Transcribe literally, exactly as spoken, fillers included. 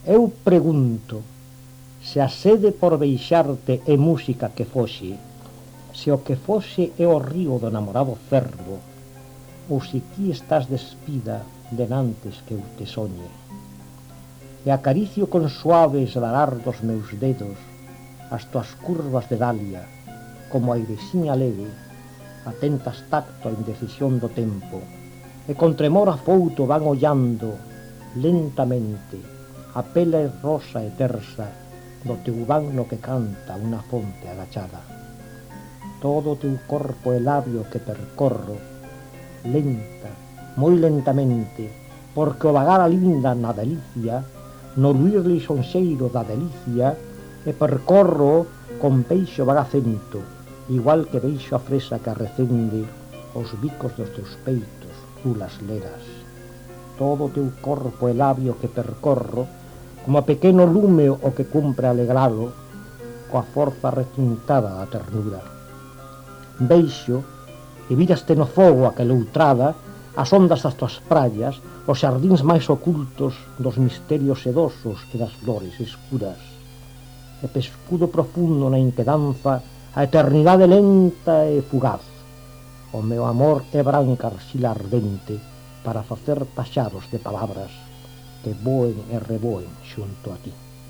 Eu pregunto se a sede por beixarte é música que foxe, se o que foxe é o río do namorado fervo, ou se ti estás despida denantes que eu te soñe. E acaricio con suaves larar dos meus dedos as tuas curvas de dalia, como a irexiña leve, atentas tacto a indecisión do tempo, e con tremor afouto van ollando lentamente a pele rosa e tersa do teu van no que canta unha fonte agachada. Todo o teu corpo e labio que percorro, lenta, moi lentamente, porque o vagar alinda na delicia, no luir lisonxeiro da delicia, e percorro con peixo bagacento, igual que beixo a fresa que arrecende os bicos dos teus peitos, rulas leras. Todo o teu corpo e labio que percorro, como a pequeno lume o que cumpre alegralo, coa forza requintada da ternura. Beixo, e viraste no fogo aquela outrada, as ondas das tuas praias, os xardíns máis ocultos dos misterios sedosos e das flores escuras. E pescudo profundo na inquedanza a eternidade lenta e fugaz. O meu amor é branca arxila ardente para facer paxaros de palabras que voen e reboen xunto a ti.